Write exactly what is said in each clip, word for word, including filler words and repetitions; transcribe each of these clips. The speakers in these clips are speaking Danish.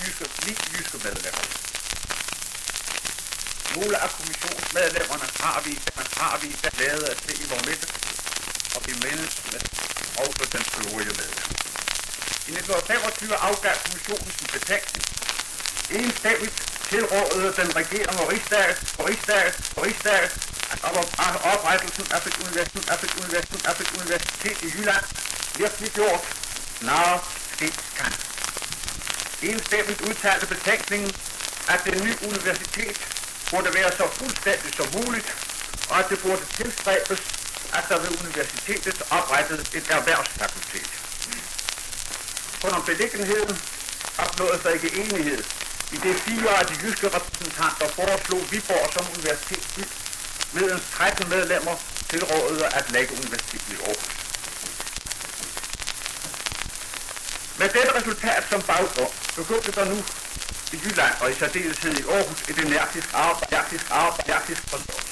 jyske, ni jyske medlemmer. Nogle af kommissionsmedlemmerne har vi, har vi lavet at se i vores midte, og vi mindes med også den øvrige medlem. I nitten femogtyve afgav kommissionen sin betænkning. Enstemmigt tilrådede den regerende rigsdag, rigsdag, rigsdag, at oprettelsen af et universitet, af et universitet, af et universitet i Jylland virkelig gjort snarere skidt kan. Enstemmigt udtalte betænkningen, at det nye universitet burde være så fuldstændig som muligt, og at det burde tilstræbes, at der ved universitetet oprettedes et erhvervsfakultet. For om beliggenheden opnåede sig ikke enighed, i det fire af de jyske repræsentanter foreslog Viborg som universitetsby, medens tretten medlemmer tilrådede at lægge universitetet i Aarhus. Med dette resultat som baggrund begyndte der nu i Jylland og i særdeleshed i Aarhus et energisk arbejde, energisk arbejde, energisk forståelse.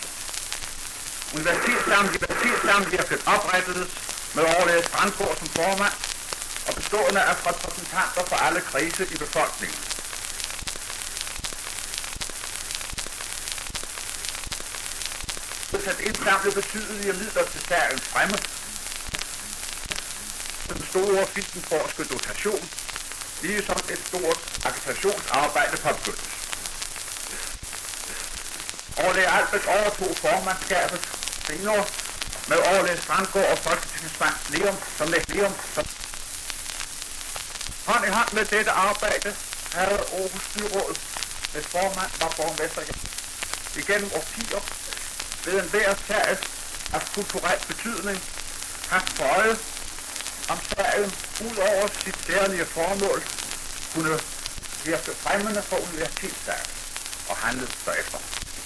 Universitetssamvirket oprettedes med overlæge Strandgaard som formand og bestående af repræsentanter fra alle kredse i befolkningen. At indsamle betydelige midler til sagens fremme. Den store filmforske dotation, ligesom et stort agitationsarbejde påbegyndes. Overlæge Albert overtog formandskabet senere med overlæge Strandgaard og folketingsmand Leum som Leum. Hånd i hånd med dette arbejde havde Aarhus Byråd, hvis formand var borgmester igennem årtier ved enhver sag af kulturel betydning haft for øje, om sagen ud over sit særlige formål kunne virke fremmende for universitetssagen og handlet derefter.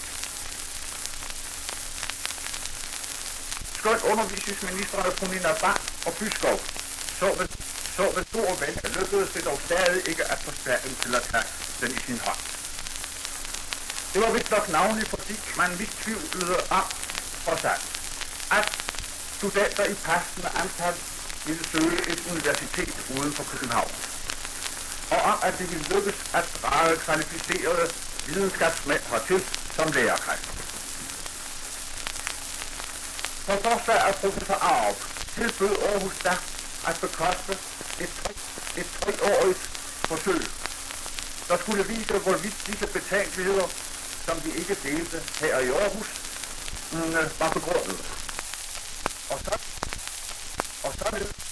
Skønt undervisningsministrene fru Nina Bang og Byskov så med, så med stor ven, lykkedes det dog stadig ikke at få sagen til at tage den i sin hånd. Det var vist nok navnlig, fordi man mistvivlede om for sig, at studenter i passende antal ville søge et universitet uden for København, og om at det ville lykkes at drage kvalificerede videnskabsmænd hertil som lærerkræfter. For forslag af professor Arup tilbød Aarhus da at bekoste et, et treårigt forsøg, der skulle vise, hvorvidt disse betænkeligheder, som vi ikke delte her i Aarhus, mm, var begrundet. Og så, og så